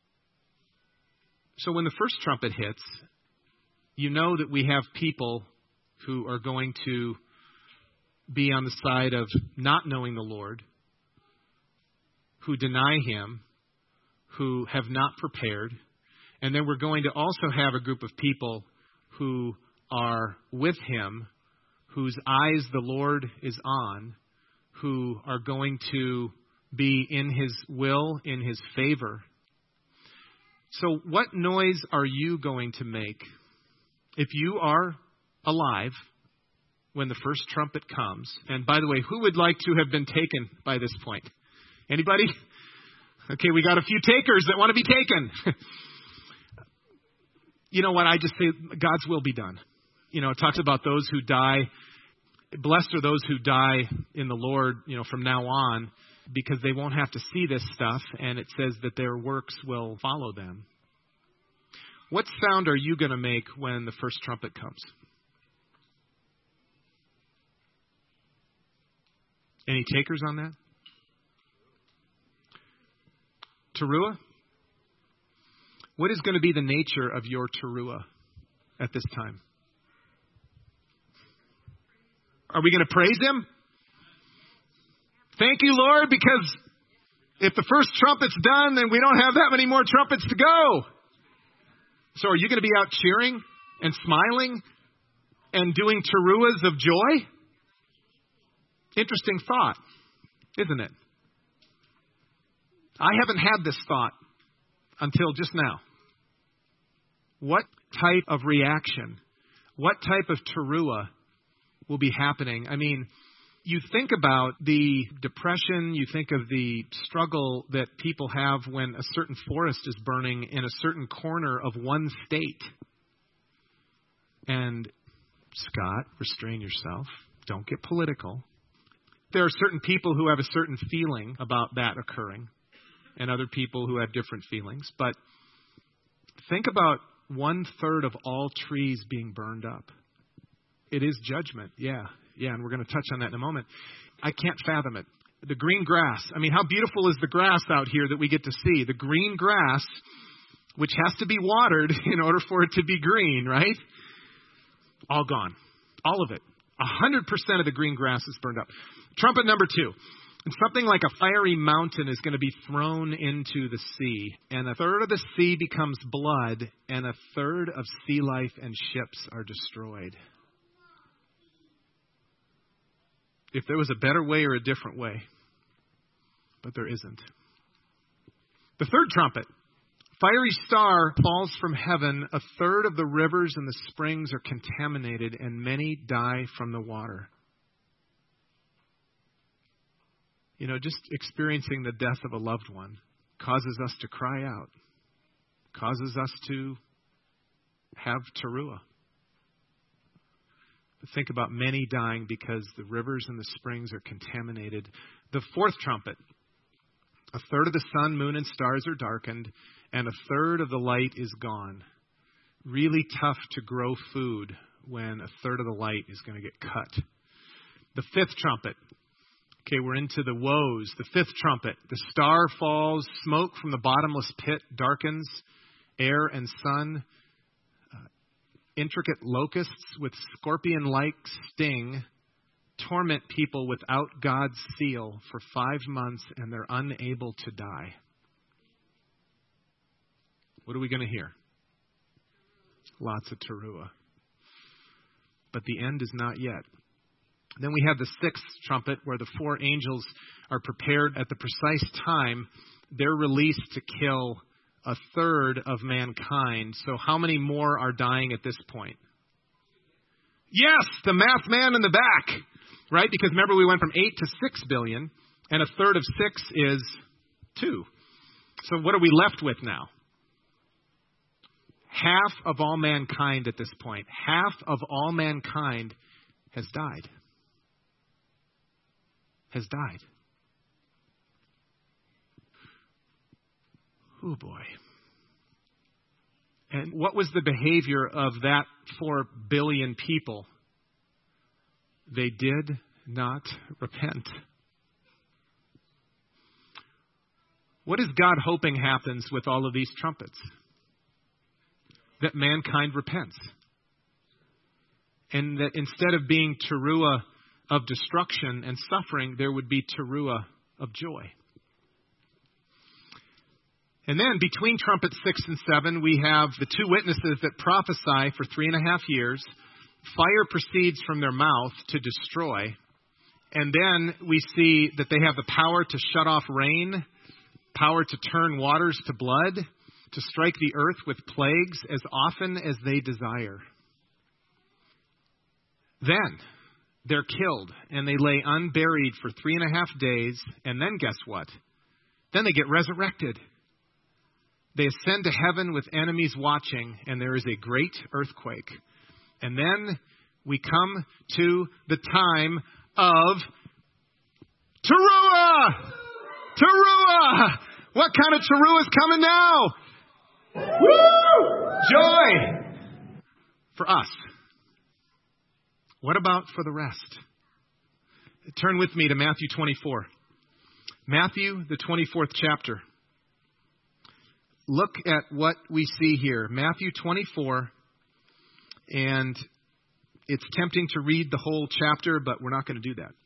[SPEAKER 1] So when the first trumpet hits, you know that we have people who are going to be on the side of not knowing the Lord, who deny Him, who have not prepared. And then we're going to also have a group of people who are with Him, whose eyes the Lord is on, who are going to be in His will, in His favor. So what noise are you going to make if you are alive when the first trumpet comes? And by the way, who would like to have been taken by this point? Anybody? Okay, we got a few takers that want to be taken. You know what? I just say God's will be done. You know, it talks about those who die. Blessed are those who die in the Lord, you know, from now on, because they won't have to see this stuff, and it says that their works will follow them. What sound are you going to make when the first trumpet comes? Any takers on that? Teruah? What is going to be the nature of your teruah at this time? Are we going to praise Him? Thank you, Lord, because if the first trumpet's done, then we don't have that many more trumpets to go. So are you going to be out cheering and smiling and doing teruahs of joy? Interesting thought, isn't it? I haven't had this thought until just now. What type of reaction, what type of teruah will be happening? I mean, you think about the depression, you think of the struggle that people have when a certain forest is burning in a certain corner of one state. And Scott, restrain yourself. Don't get political. There are certain people who have a certain feeling about that occurring, and other people who have different feelings. But think about one third of all trees being burned up. It is judgment, yeah. Yeah, and we're going to touch on that in a moment. I can't fathom it. The green grass. I mean, how beautiful is the grass out here that we get to see? The green grass, which has to be watered in order for it to be green, right? All gone. All of it. A hundred percent of the green grass is burned up. Trumpet number two. And something like a fiery mountain is going to be thrown into the sea. And a third of the sea becomes blood, and a third of sea life and ships are destroyed. If there was a better way or a different way, but there isn't. The third trumpet. Fiery star falls from heaven. A third of the rivers and the springs are contaminated, and many die from the water. You know, just experiencing the death of a loved one causes us to cry out, causes us to have teruah. But think about many dying because the rivers and the springs are contaminated. The fourth trumpet. A third of the sun, moon, and stars are darkened, and a third of the light is gone. Really tough to grow food when a third of the light is going to get cut. The fifth trumpet. Okay, we're into the woes. The fifth trumpet. The star falls, smoke from the bottomless pit darkens, air and sun. Uh, intricate locusts with scorpion-like sting torment people without God's seal for five months, and they're unable to die. What are we going to hear? Lots of teruah. But the end is not yet. Then we have the sixth trumpet, where the four angels are prepared at the precise time. They're released to kill a third of mankind. So how many more are dying at this point? Yes, the math man in the back. Right? Because remember, we went from eight to six billion, and a third of six is two. So what are we left with now? Half of all mankind at this point. Half of all mankind has died. Has died. Oh boy. And what was the behavior of that four billion people? They did not repent. What is God hoping happens with all of these trumpets? That mankind repents. And that instead of being teruah of destruction and suffering, there would be teruah of joy. And then between trumpet six and seven, we have the two witnesses that prophesy for three and a half years. Fire proceeds from their mouth to destroy. And then we see that they have the power to shut off rain, power to turn waters to blood, to strike the earth with plagues as often as they desire. Then they're killed and they lay unburied for three and a half days. And then guess what? Then they get resurrected. They ascend to heaven with enemies watching, and there is a great earthquake. And then we come to the time of teruah! Teruah! What kind of teruah is coming now? Woo! Joy! For us. What about for the rest? Turn with me to Matthew twenty-four. Matthew, the twenty-fourth chapter. Look at what we see here. Matthew twenty-four. And it's tempting to read the whole chapter, but we're not going to do that.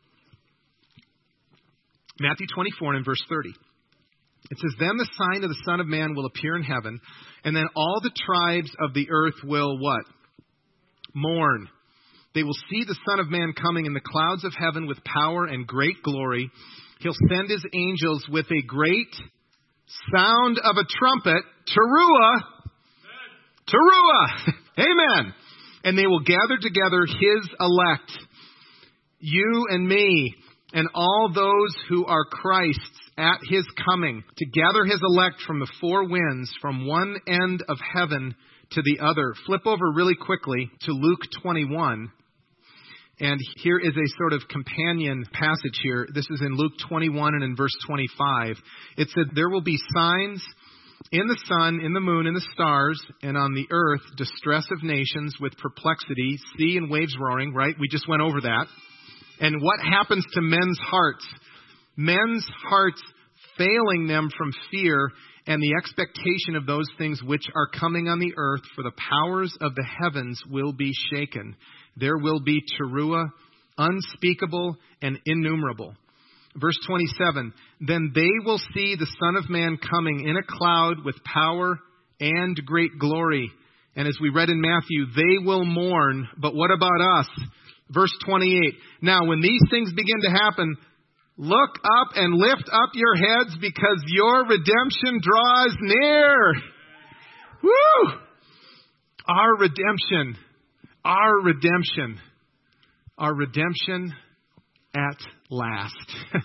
[SPEAKER 1] Matthew twenty-four and verse thirty. It says, "Then the sign of the Son of Man will appear in heaven, and then all the tribes of the earth will" what? "Mourn. They will see the Son of Man coming in the clouds of heaven with power and great glory. He'll send his angels with a great sound of a trumpet." Teruah. Teruah. Amen. "And they will gather together his elect, you and me, and all those who are Christ's at his coming, to gather his elect from the four winds, from one end of heaven to the other." Flip over really quickly to Luke twenty-one. And here is a sort of companion passage here. This is in Luke twenty-one and in verse twenty-five. It said, "There will be signs in the sun, in the moon, in the stars, and on the earth, distress of nations with perplexity, sea and waves roaring," right? We just went over that. "And what happens to men's hearts? Men's hearts failing them from fear and the expectation of those things which are coming on the earth, for the powers of the heavens will be shaken. There will be teruah, unspeakable and innumerable." Verse twenty-seven, "Then they will see the Son of Man coming in a cloud with power and great glory. And as we read in Matthew, they will mourn. But what about us?" Verse twenty-eight, "Now when these things begin to happen, Look up and lift up your heads because your redemption draws near. Woo! Our redemption. Our redemption. Our redemption at last.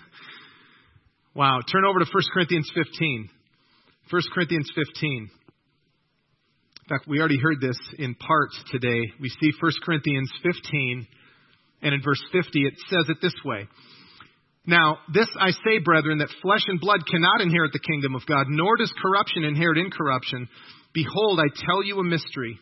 [SPEAKER 1] Wow. Turn over to First Corinthians fifteen. First Corinthians fifteen. In fact, we already heard this in part today. We see First Corinthians fifteen, and in verse fifty, it says it this way. Now, this I say, brethren, that flesh and blood cannot inherit the kingdom of God, nor does corruption inherit incorruption. Behold, I tell you a mystery.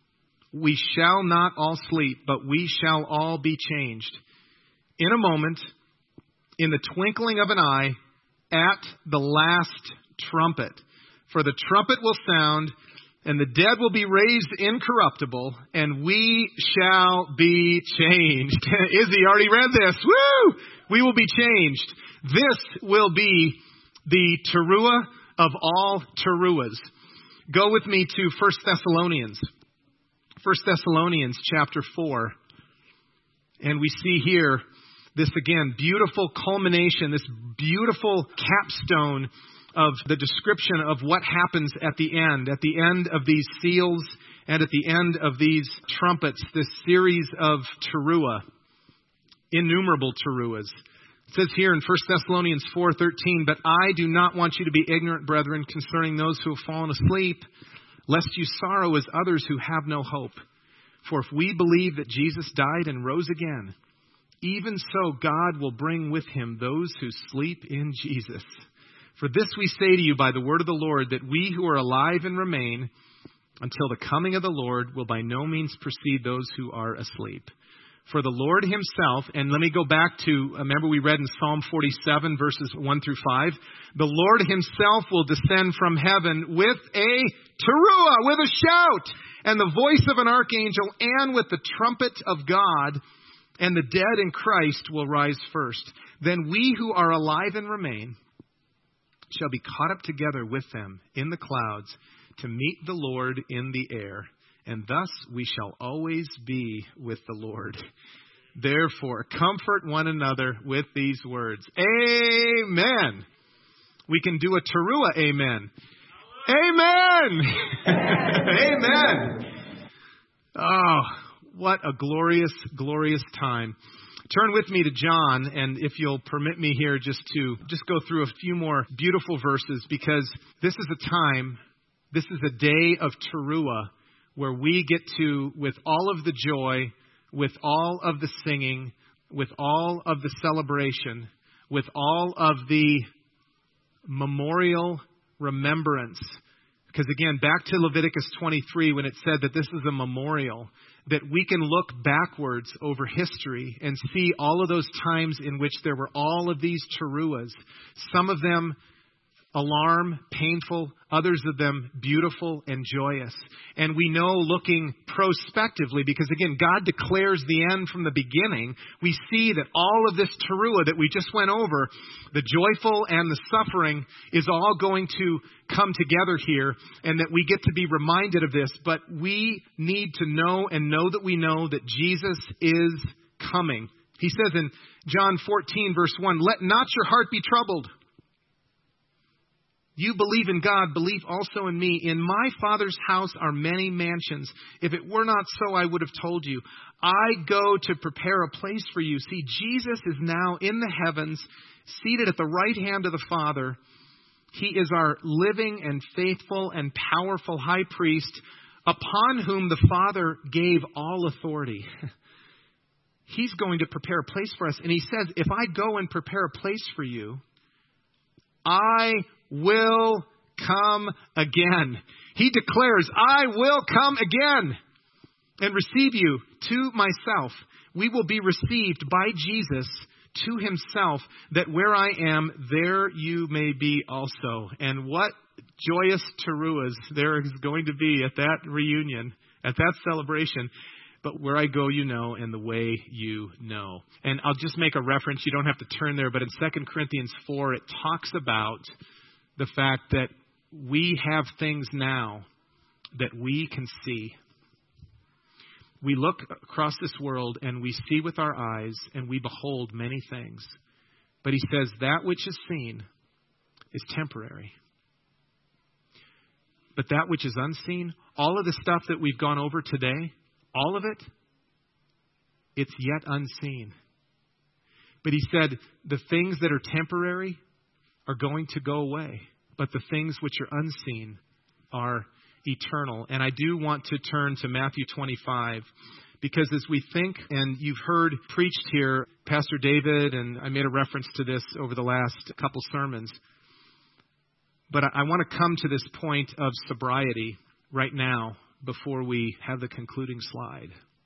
[SPEAKER 1] We shall not all sleep, but we shall all be changed. In a moment, in the twinkling of an eye, at the last trumpet. For the trumpet will sound, and the dead will be raised incorruptible, and we shall be changed. Izzy already read this. Woo! We will be changed. This will be the teruah of all teruahs. Go with me to First Thessalonians. First Thessalonians chapter four. And we see here this, again, beautiful culmination, this beautiful capstone of the description of what happens at the end, at the end of these seals and at the end of these trumpets, this series of teruah, innumerable teruahs. It says here in First Thessalonians four thirteen, but I do not want you to be ignorant, brethren, concerning those who have fallen asleep, lest you sorrow as others who have no hope. For if we believe that Jesus died and rose again, even so God will bring with him those who sleep in Jesus. For this we say to you by the word of the Lord, that we who are alive and remain until the coming of the Lord will by no means precede those who are asleep. For the Lord himself, and let me go back to, remember we read in Psalm forty-seven, verses one through five. The Lord himself will descend from heaven with a teruah, with a shout, and the voice of an archangel, and with the trumpet of God, and the dead in Christ will rise first. Then we who are alive and remain shall be caught up together with them in the clouds to meet the Lord in the air. And thus we shall always be with the Lord. Therefore, comfort one another with these words. Amen. We can do a teruah amen. Amen. Amen. Oh, what a glorious, glorious time. Turn with me to John, and if you'll permit me here just to just go through a few more beautiful verses, because this is a time, this is a day of teruah, where we get to, with all of the joy, with all of the singing, with all of the celebration, with all of the memorial remembrance. Because again, back to Leviticus twenty-three, when it said that this is a memorial, that we can look backwards over history and see all of those times in which there were all of these teruahs. Some of them alarm, painful, others of them beautiful and joyous. And we know, looking prospectively, because again, God declares the end from the beginning, we see that all of this teruah that we just went over, the joyful and the suffering, is all going to come together here, and that we get to be reminded of this. But we need to know and know that we know that Jesus is coming. He says in John fourteen, verse one, let not your heart be troubled. You believe in God, believe also in me. In my Father's house are many mansions. If it were not so, I would have told you. I go to prepare a place for you. See, Jesus is now in the heavens, seated at the right hand of the Father. He is our living and faithful and powerful high priest, upon whom the Father gave all authority. He's going to prepare a place for us. And he says, if I go and prepare a place for you, I will come again. He declares, I will come again and receive you to myself. We will be received by Jesus to himself, that where I am, there you may be also. And what joyous teruahs there is going to be at that reunion, at that celebration. But where I go, you know, and the way you know. And I'll just make a reference. You don't have to turn there. But in Second Corinthians four, it talks about the fact that we have things now that we can see. We look across this world and we see with our eyes and we behold many things. But he says that which is seen is temporary. But that which is unseen, all of the stuff that we've gone over today, all of it, it's yet unseen. But he said the things that are temporary are going to go away. But the things which are unseen are eternal. And I do want to turn to Matthew twenty-five. Because as we think, and you've heard preached here, Pastor David, and I made a reference to this over the last couple sermons. But I, I want to come to this point of sobriety right now before we have the concluding slide.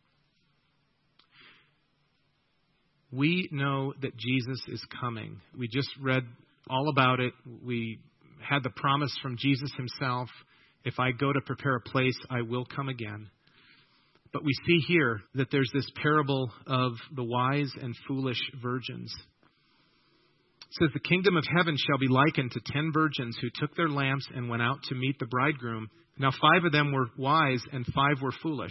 [SPEAKER 1] We know that Jesus is coming. We just read all about it. We had the promise from Jesus himself. If I go to prepare a place, I will come again. But we see here that there's this parable of the wise and foolish virgins. It says, the kingdom of heaven shall be likened to ten virgins who took their lamps and went out to meet the bridegroom. Now five of them were wise and five were foolish.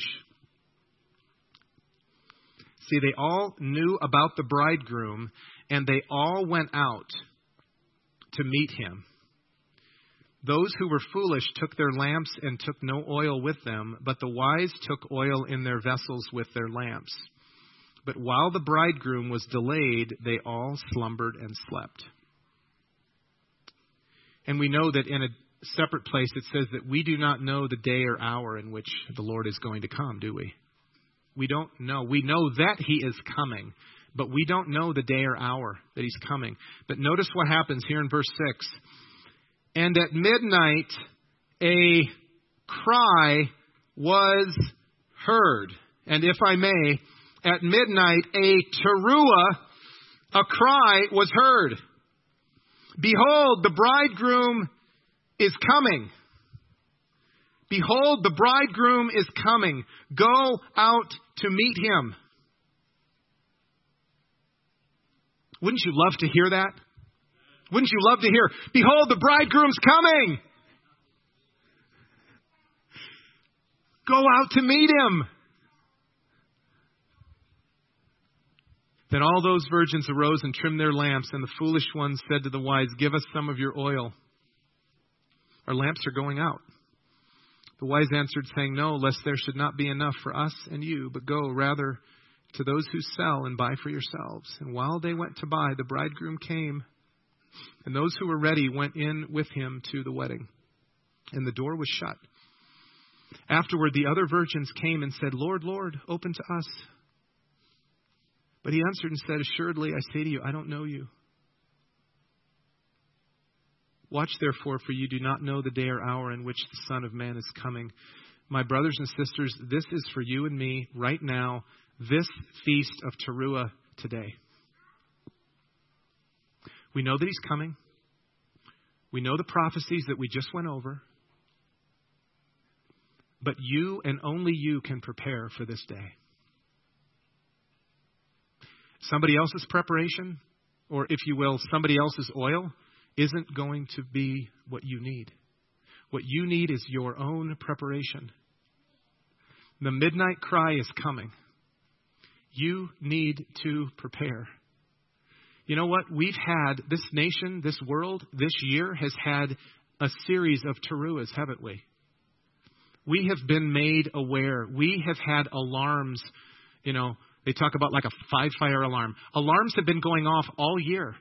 [SPEAKER 1] See, they all knew about the bridegroom and they all went out to meet him. Those who were foolish took their lamps and took no oil with them, but the wise took oil in their vessels with their lamps. But while the bridegroom was delayed, they all slumbered and slept. And we know that in a separate place it says that we do not know the day or hour in which the Lord is going to come, do we? We don't know. We know that he is coming, but we don't know the day or hour that he's coming. But notice what happens here in verse six. And at midnight, a cry was heard. And if I may, at midnight, a teruah, a cry was heard. Behold, the bridegroom is coming. Behold, the bridegroom is coming. Go out to meet him. Wouldn't you love to hear that? Wouldn't you love to hear, behold, the bridegroom's coming. Go out to meet him. Then all those virgins arose and trimmed their lamps, and the foolish ones said to the wise, give us some of your oil. Our lamps are going out. The wise answered, saying, no, lest there should not be enough for us and you, but go rather to those who sell and buy for yourselves. And while they went to buy, the bridegroom came, and those who were ready went in with him to the wedding, and the door was shut. Afterward, the other virgins came and said, Lord, Lord, open to us. But he answered and said, assuredly, I say to you, I don't know you. Watch therefore, for you do not know the day or hour in which the Son of Man is coming. My brothers and sisters, this is for you and me right now, this feast of Teruah today. We know that he's coming. We know the prophecies that we just went over. But you and only you can prepare for this day. Somebody else's preparation, or if you will, somebody else's oil, isn't going to be what you need. What you need is your own preparation. The midnight cry is coming. You need to prepare. You know what? We've had, this nation, this world, this year has had a series of teruahs, haven't we? We have been made aware. We have had alarms. You know, they talk about like a five-fire alarm. Alarms have been going off all year.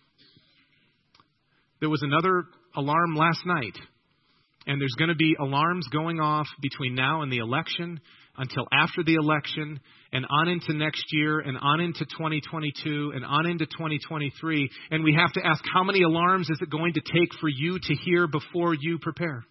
[SPEAKER 1] There was another alarm last night. And there's going to be alarms going off between now and the election, until after the election, and on into next year, and on into twenty twenty-two, and on into twenty twenty-three. And we have to ask, how many alarms is it going to take for you to hear before you prepare?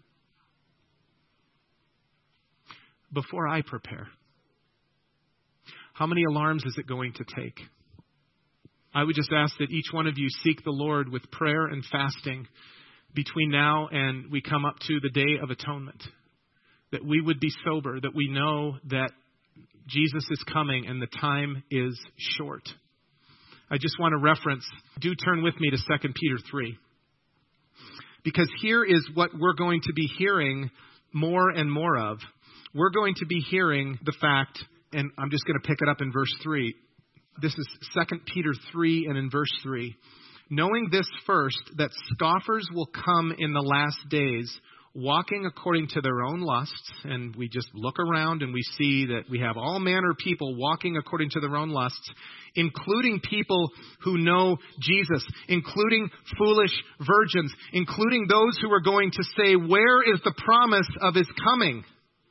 [SPEAKER 1] Before I prepare. How many alarms is it going to take? I would just ask that each one of you seek the Lord with prayer and fasting between now and we come up to the Day of Atonement. That we would be sober, that we know that Jesus is coming and the time is short. I just want to reference, do turn with me to Second Peter three. Because here is what we're going to be hearing more and more of. We're going to be hearing the fact, and I'm just going to pick it up in verse three. This is Second Peter three and in verse three. Knowing this first, that scoffers will come in the last days, walking according to their own lusts. And we just look around and we see that we have all manner of people walking according to their own lusts, including people who know Jesus, including foolish virgins, including those who are going to say, where is the promise of his coming?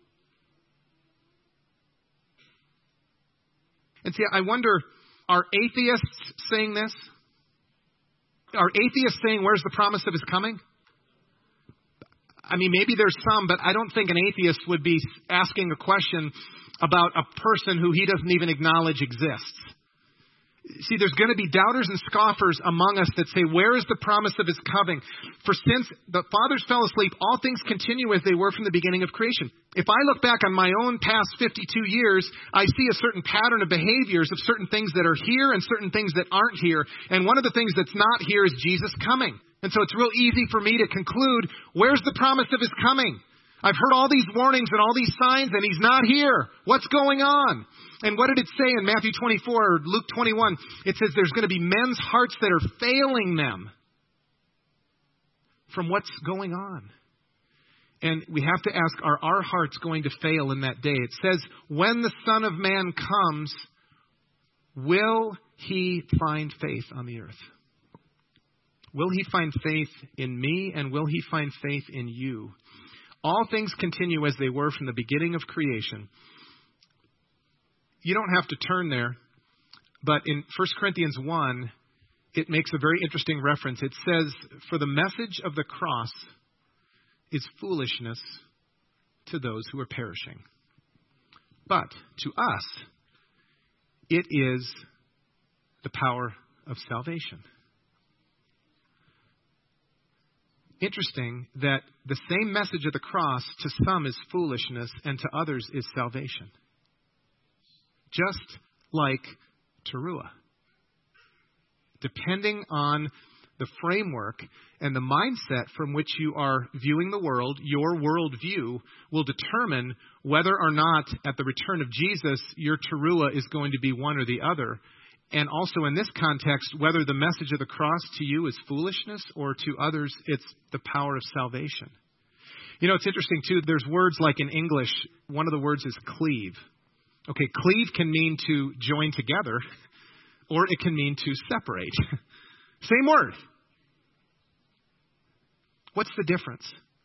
[SPEAKER 1] And see, I wonder, are atheists saying this? Are atheists saying, where's the promise of his coming? I mean, maybe there's some, but I don't think an atheist would be asking a question about a person who he doesn't even acknowledge exists. See, there's going to be doubters and scoffers among us that say, where is the promise of his coming? For since the fathers fell asleep, all things continue as they were from the beginning of creation. If I look back on my own past fifty-two years, I see a certain pattern of behaviors of certain things that are here and certain things that aren't here. And one of the things that's not here is Jesus coming. And so it's real easy for me to conclude, where's the promise of his coming? I've heard all these warnings and all these signs, and he's not here. What's going on? And what did it say in Matthew twenty-four or Luke twenty-one? It says there's going to be men's hearts that are failing them from what's going on. And we have to ask, are our hearts going to fail in that day? It says, when the Son of Man comes, will he find faith on the earth? Will he find faith in me, and will he find faith in you? All things continue as they were from the beginning of creation. You don't have to turn there, but in First Corinthians one, it makes a very interesting reference. It says, for the message of the cross is foolishness to those who are perishing. But to us, it is the power of salvation. Interesting that the same message of the cross to some is foolishness and to others is salvation. Just like Teruah. Depending on the framework and the mindset from which you are viewing the world, your worldview will determine whether or not at the return of Jesus, your Teruah is going to be one or the other. And also in this context, whether the message of the cross to you is foolishness or to others, it's the power of salvation. You know, it's interesting too, there's words like in English, one of the words is cleave. Okay, cleave can mean to join together, or it can mean to separate. Same word. What's the difference?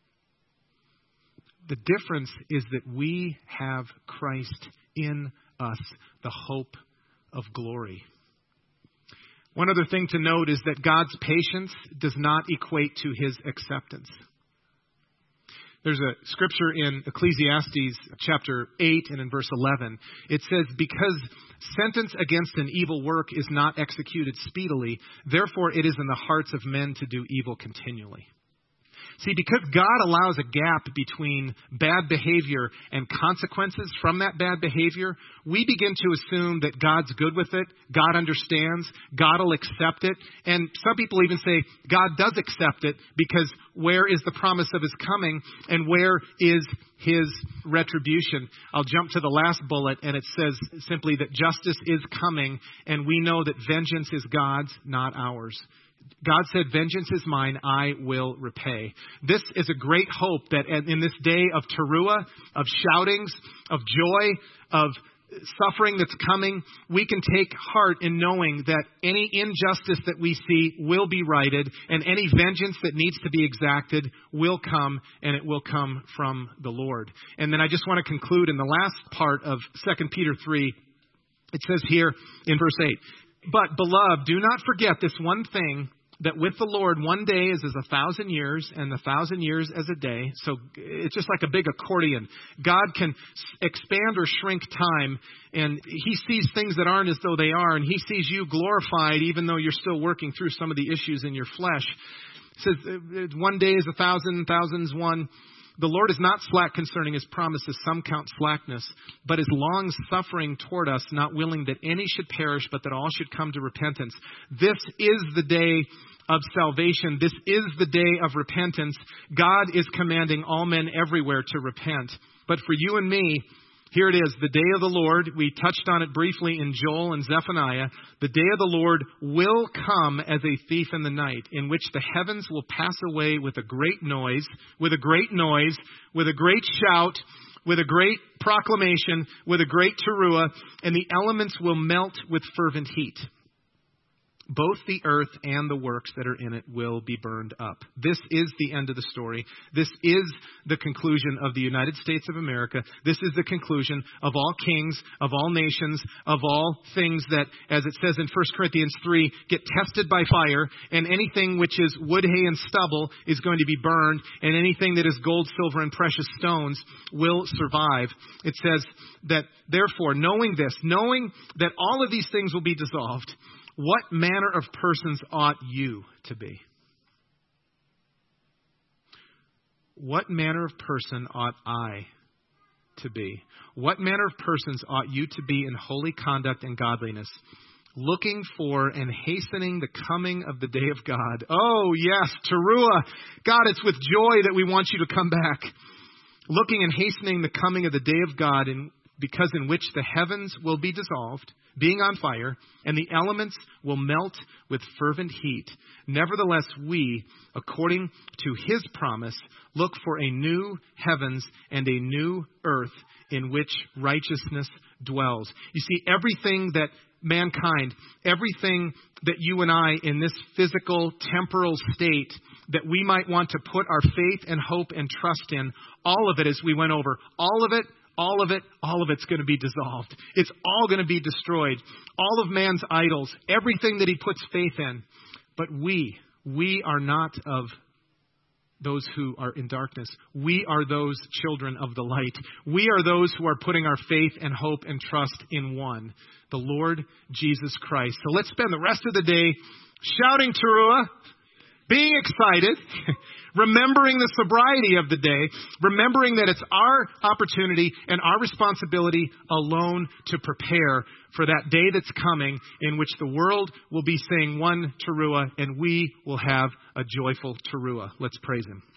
[SPEAKER 1] The difference is that we have Christ in us, the hope of glory. One other thing to note is that God's patience does not equate to his acceptance. There's a scripture in Ecclesiastes chapter eight and in verse eleven. It says, because sentence against an evil work is not executed speedily, therefore it is in the hearts of men to do evil continually. See, because God allows a gap between bad behavior and consequences from that bad behavior, we begin to assume that God's good with it, God understands, God will accept it. And some people even say God does accept it because where is the promise of his coming and where is his retribution? I'll jump to the last bullet, and it says simply that justice is coming, and we know that vengeance is God's, not ours. God said, vengeance is mine, I will repay. This is a great hope that in this day of Teruah, of shoutings, of joy, of suffering that's coming, we can take heart in knowing that any injustice that we see will be righted, and any vengeance that needs to be exacted will come, and it will come from the Lord. And then I just want to conclude in the last part of Second Peter three. It says here in verse eight, but beloved, do not forget this one thing, that with the Lord, one day is as a thousand years, and a thousand years as a day. So it's just like a big accordion. God can expand or shrink time, and he sees things that aren't as though they are, and he sees you glorified even though you're still working through some of the issues in your flesh. It says one day is a thousand, thousands one. The Lord is not slack concerning his promises, some count slackness, but is long suffering toward us, not willing that any should perish, but that all should come to repentance. This is the day of salvation. This is the day of repentance. God is commanding all men everywhere to repent. But for you and me, Here it is, the day of the Lord. We touched on it briefly in Joel and Zephaniah. The day of the Lord will come as a thief in the night, in which the heavens will pass away with a great noise, with a great noise, with a great shout, with a great proclamation, with a great teruah, and the elements will melt with fervent heat. Both the earth and the works that are in it will be burned up. This is the end of the story. This is the conclusion of the United States of America. This is the conclusion of all kings, of all nations, of all things that, as it says in First Corinthians three, get tested by fire, and anything which is wood, hay, and stubble is going to be burned, and anything that is gold, silver, and precious stones will survive. It says that, therefore, knowing this, knowing that all of these things will be dissolved, what manner of persons ought you to be? What manner of person ought I to be? What manner of persons ought you to be in holy conduct and godliness, looking for and hastening the coming of the day of God? Oh, yes, teruah. God, it's with joy that we want you to come back. Looking and hastening the coming of the day of God, in, because in which the heavens will be dissolved, being on fire, and the elements will melt with fervent heat. Nevertheless, we, according to his promise, look for a new heavens and a new earth in which righteousness dwells. You see, everything that mankind, everything that you and I in this physical, temporal state that we might want to put our faith and hope and trust in, all of it, as we went over, all of it, All of it, all of it's going to be dissolved. It's all going to be destroyed. All of man's idols, everything that he puts faith in. But we, we are not of those who are in darkness. We are those children of the light. We are those who are putting our faith and hope and trust in one, the Lord Jesus Christ. So let's spend the rest of the day shouting teruah, being excited, remembering the sobriety of the day, remembering that it's our opportunity and our responsibility alone to prepare for that day that's coming in which the world will be saying one teruah and we will have a joyful teruah. Let's praise him.